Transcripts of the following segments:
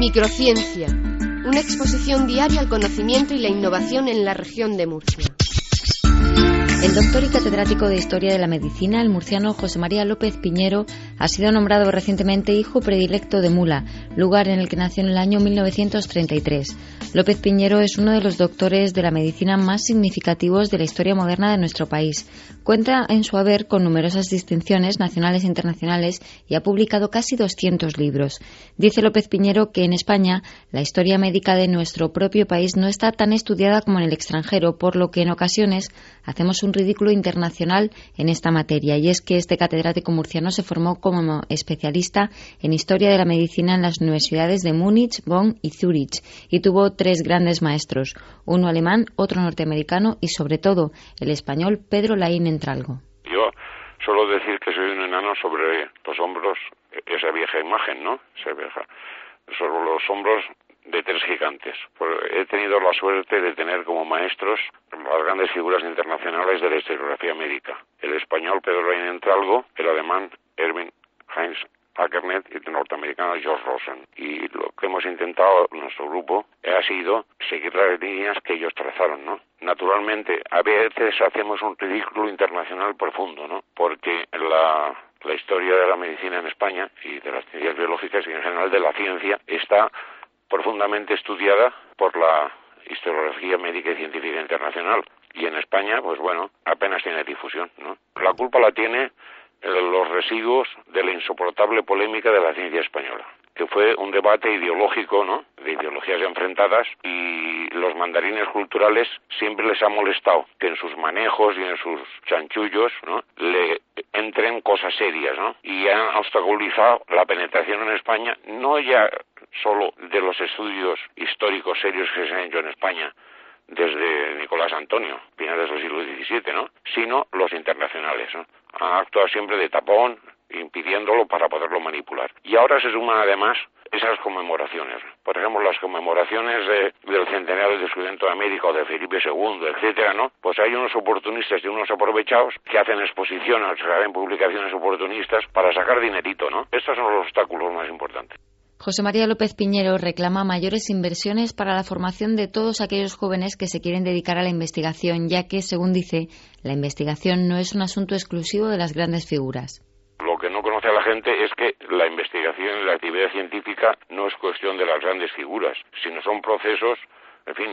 Microciencia, una exposición diaria al conocimiento y la innovación en la región de Murcia. El doctor y catedrático de Historia de la Medicina, el murciano José María López Piñero, ha sido nombrado recientemente hijo predilecto de Mula, lugar en el que nació en el año 1933. López Piñero es uno de los doctores de la medicina más significativos de la historia moderna de nuestro país. Cuenta en su haber con numerosas distinciones nacionales e internacionales y ha publicado casi 200 libros. Dice López Piñero que en España la historia médica de nuestro propio país no está tan estudiada como en el extranjero, por lo que en ocasiones hacemos un ridículo internacional en esta materia, y es que este catedrático murciano se formó como especialista en Historia de la Medicina en las universidades de Múnich, Bonn y Zúrich, y tuvo 3 grandes maestros, uno alemán, otro norteamericano y sobre todo el español Pedro Laín Entralgo. Yo suelo decir que soy un enano sobre los hombros, esa vieja imagen, ¿no? Esa vieja, sobre los hombros de 3 gigantes. Pues he tenido la suerte de tener como maestros las grandes figuras internacionales de la historiografía médica. El español Pedro Laín Entralgo, el alemán Erwin Heinz Ackernet y el norteamericano George Rosen. Y lo que hemos intentado en nuestro grupo ha sido seguir las líneas que ellos trazaron, ¿no? Naturalmente, a veces hacemos un ridículo internacional profundo, ¿no? Porque la historia de la medicina en España y de las ciencias biológicas y en general de la ciencia está profundamente estudiada por la historiografía médica y científica internacional. Y en España, pues bueno, apenas tiene difusión, ¿no? La culpa la tiene los residuos de la insoportable polémica de la ciencia española, que fue un debate ideológico, ¿no?, de ideologías enfrentadas, y los mandarines culturales siempre les ha molestado que en sus manejos y en sus chanchullos, ¿no?, le entren cosas serias, ¿no?, y han obstaculizado la penetración en España, no ya solo de los estudios históricos serios que se han hecho en España desde Nicolás Antonio, finales del siglo XVII, ¿no?, sino los internacionales, ¿no? Han actuado siempre de tapón, impidiéndolo para poderlo manipular. Y ahora se suman además esas conmemoraciones. Por ejemplo, las conmemoraciones del centenario del descubrimiento de América o de Felipe II, etcétera, ¿no? Pues hay unos oportunistas y unos aprovechados que hacen exposiciones, hacen publicaciones oportunistas para sacar dinerito, ¿no? Estos son los obstáculos más importantes. José María López Piñero reclama mayores inversiones para la formación de todos aquellos jóvenes que se quieren dedicar a la investigación, ya que, según dice, la investigación no es un asunto exclusivo de las grandes figuras. Lo que no conoce a la gente es que la investigación y la actividad científica no es cuestión de las grandes figuras, sino son procesos, en fin,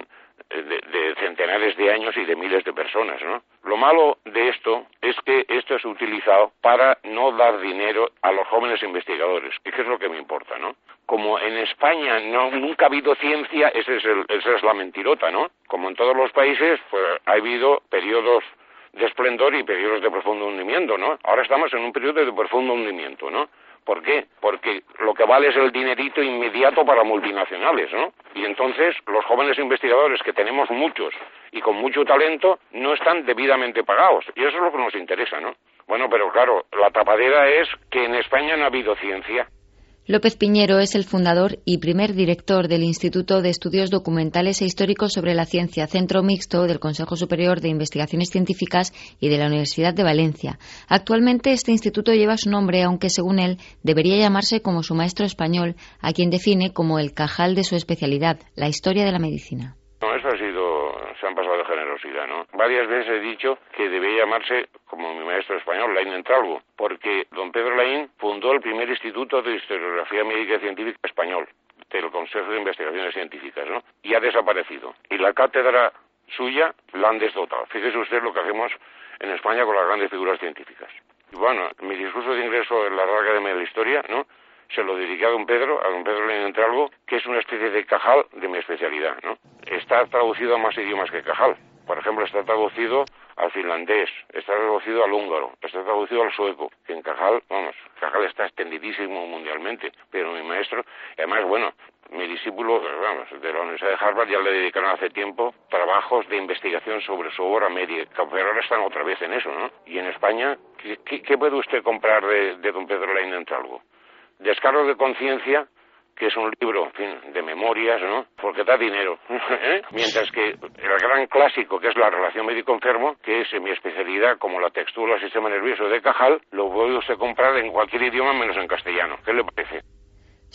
de centenares de años y de miles de personas, ¿no? Lo malo de esto es que esto es utilizado para no dar dinero a los jóvenes investigadores, y que es lo que me importa, ¿no? Como en España nunca ha habido ciencia, esa es la mentirota, ¿no? Como en todos los países, pues ha habido periodos de esplendor y periodos de profundo hundimiento, ¿no? Ahora estamos en un periodo de profundo hundimiento, ¿no? ¿Por qué? Porque lo que vale es el dinerito inmediato para multinacionales, ¿no? Y entonces los jóvenes investigadores, que tenemos muchos y con mucho talento, no están debidamente pagados. Y eso es lo que nos interesa, ¿no? Bueno, pero claro, la tapadera es que en España no ha habido ciencia. López Piñero es el fundador y primer director del Instituto de Estudios Documentales e Históricos sobre la Ciencia, centro mixto del Consejo Superior de Investigaciones Científicas y de la Universidad de Valencia. Actualmente este instituto lleva su nombre, aunque según él debería llamarse como su maestro español, a quien define como el cajal de su especialidad, la historia de la medicina. No, eso se han pasado de generosidad, ¿no? Varias veces he dicho que debía llamarse como mi maestro español, Laín Entralgo, porque don Pedro Laín fundó el primer instituto de historiografía médica y científica español del Consejo de Investigaciones Científicas, ¿no? Y ha desaparecido. Y la cátedra suya la han desdotado. Fíjese usted lo que hacemos en España con las grandes figuras científicas. Y bueno, mi discurso de ingreso en la larga de la historia, ¿no?, se lo dediqué a don Pedro Laín Entralgo, que es una especie de cajal de mi especialidad, ¿no? Está traducido a más idiomas que cajal. Por ejemplo, está traducido al finlandés, está traducido al húngaro, está traducido al sueco, que en cajal, cajal está extendidísimo mundialmente, pero mi maestro, además, bueno, mi discípulo, de la Universidad de Harvard ya le dedicaron hace tiempo trabajos de investigación sobre su obra médica, pero ahora están otra vez en eso, ¿no? Y en España, ¿qué puede usted comprar de don Pedro Laín Entralgo? Descargo de conciencia, que es un libro, en fin, de memorias, ¿no?, porque da dinero, ¿eh? Mientras que el gran clásico, que es la relación médico-enfermo, que es mi especialidad, como la textura del sistema nervioso de Cajal, lo puede usted comprar en cualquier idioma menos en castellano. ¿Qué le parece?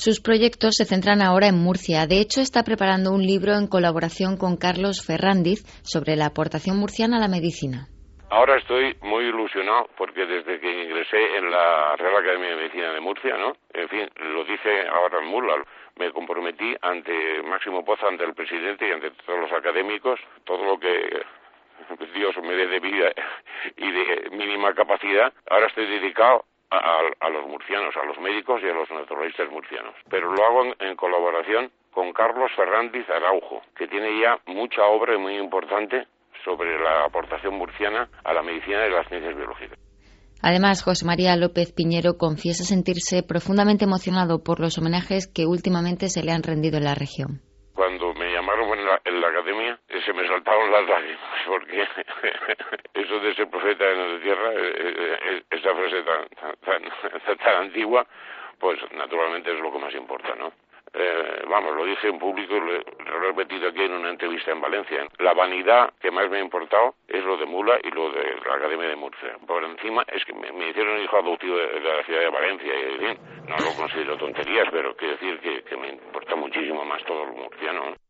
Sus proyectos se centran ahora en Murcia. De hecho, está preparando un libro en colaboración con Carlos Ferrandiz sobre la aportación murciana a la medicina. Ahora estoy muy ilusionado porque desde que ingresé en la Real Academia de Medicina de Murcia, ¿no? En fin, lo dice ahora en Mula, me comprometí ante Máximo Poza, ante el presidente y ante todos los académicos, todo lo que Dios me dé de vida y de mínima capacidad. Ahora estoy dedicado a los murcianos, a los médicos y a los naturalistas murcianos. Pero lo hago en colaboración con Carlos Ferrandiz Araujo, que tiene ya mucha obra muy importante sobre la aportación murciana a la medicina y las ciencias biológicas. Además, José María López Piñero confiesa sentirse profundamente emocionado por los homenajes que últimamente se le han rendido en la región. Cuando me llamaron en la academia, se me saltaron las lágrimas, porque eso de ser profeta en la tierra, esa frase tan antigua, pues naturalmente es lo que más importa, ¿no? Lo dije en público, lo he repetido aquí en una entrevista en Valencia. La vanidad que más me ha importado es lo de Mula y lo de la Academia de Murcia. Por encima es que me hicieron hijo adoptivo de la ciudad de Valencia y, en fin, no lo considero tonterías, pero quiero decir que me importa muchísimo más todo lo murciano, ¿no?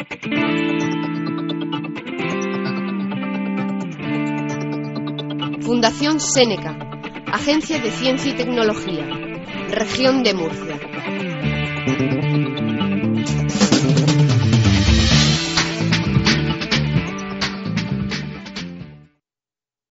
Fundación Séneca, Agencia de Ciencia y Tecnología, Región de Murcia.